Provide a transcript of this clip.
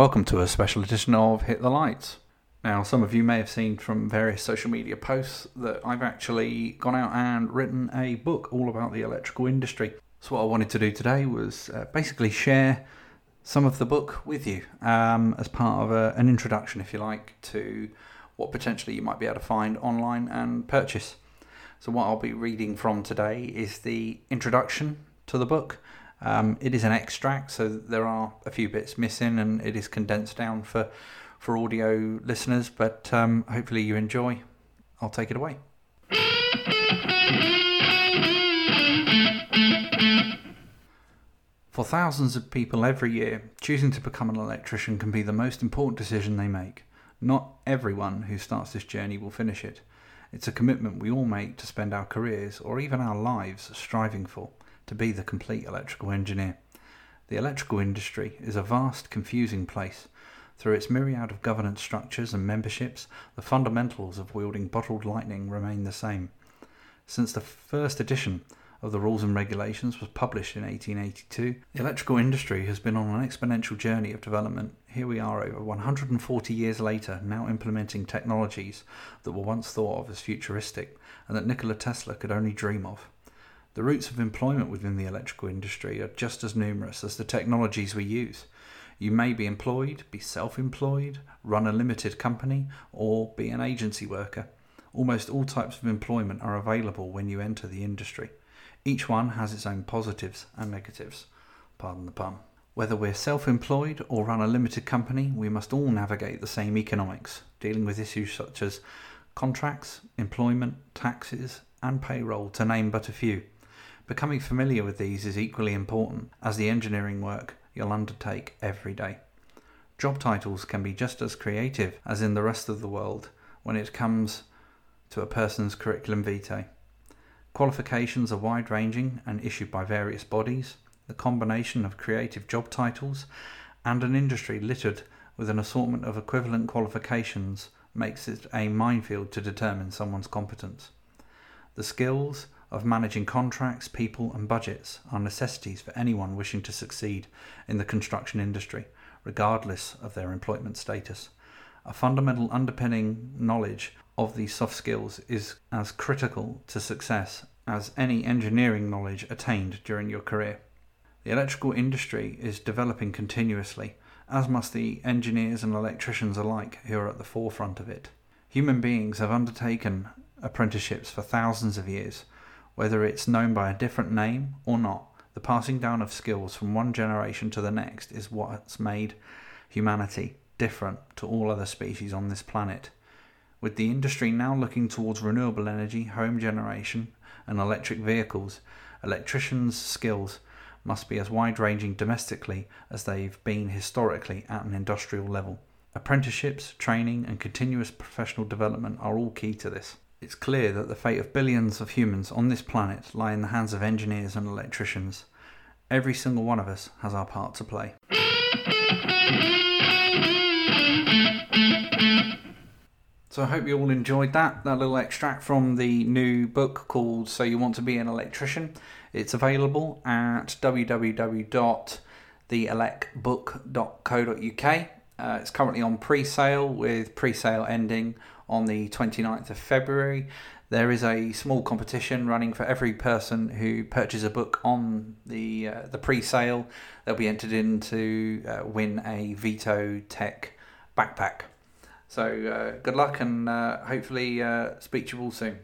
welcome to a special edition of Hit the Lights. Now, some of you may have seen from various social media posts that I've actually gone out and written a book all about the electrical industry. So what I wanted to do today was basically share some of the book with you as part of an introduction, if you like, to what potentially you might be able to find online and purchase. So what I'll be reading from today is the introduction to the book. It is an extract, so there are a few bits missing and it is condensed down for audio listeners, but hopefully you enjoy. I'll take it away. For thousands of people every year, choosing to become an electrician can be the most important decision they make. Not everyone who starts this journey will finish it. It's a commitment we all make to spend our careers, or even our lives, striving for, to be the complete electrical engineer. The electrical industry is a vast, confusing place. Through its myriad of governance structures and memberships, the fundamentals of wielding bottled lightning remain the same. Since the first edition of the Rules and Regulations was published in 1882, the electrical industry has been on an exponential journey of development. Here we are over 140 years later, now implementing technologies that were once thought of as futuristic and that Nikola Tesla could only dream of. The routes of employment within the electrical industry are just as numerous as the technologies we use. You may be employed, be self-employed, run a limited company, or be an agency worker. Almost all types of employment are available when you enter the industry. Each one has its own positives and negatives. Pardon the pun. Whether we're self-employed or run a limited company, we must all navigate the same economics, dealing with issues such as contracts, employment, taxes, and payroll, to name but a few. Becoming familiar with these is equally important as the engineering work you'll undertake every day. Job titles can be just as creative as in the rest of the world when it comes to a person's curriculum vitae. Qualifications are wide-ranging and issued by various bodies. The combination of creative job titles and an industry littered with an assortment of equivalent qualifications makes it a minefield to determine someone's competence. The skills of managing contracts, people and budgets are necessities for anyone wishing to succeed in the construction industry, regardless of their employment status. A fundamental underpinning knowledge of these soft skills is as critical to success as any engineering knowledge attained during your career. The electrical industry is developing continuously, as must the engineers and electricians alike who are at the forefront of it. Human beings have undertaken apprenticeships for thousands of years. Whether it's known by a different name or not, the passing down of skills from one generation to the next is what's made humanity different to all other species on this planet. With the industry now looking towards renewable energy, home generation and electric vehicles, electricians' skills must be as wide-ranging domestically as they've been historically at an industrial level. Apprenticeships, training and continuous professional development are all key to this. It's clear that the fate of billions of humans on this planet lie in the hands of engineers and electricians. Every single one of us has our part to play. So I hope you all enjoyed that little extract from the new book called So You Want to Be an Electrician. It's available at www.theelecbook.co.uk. It's currently on pre-sale, with pre-sale ending on the 29th of February. There is a small competition running for every person who purchases a book on the pre-sale. They'll be entered in to win a Vito Tech backpack. So good luck and hopefully speak to you all soon.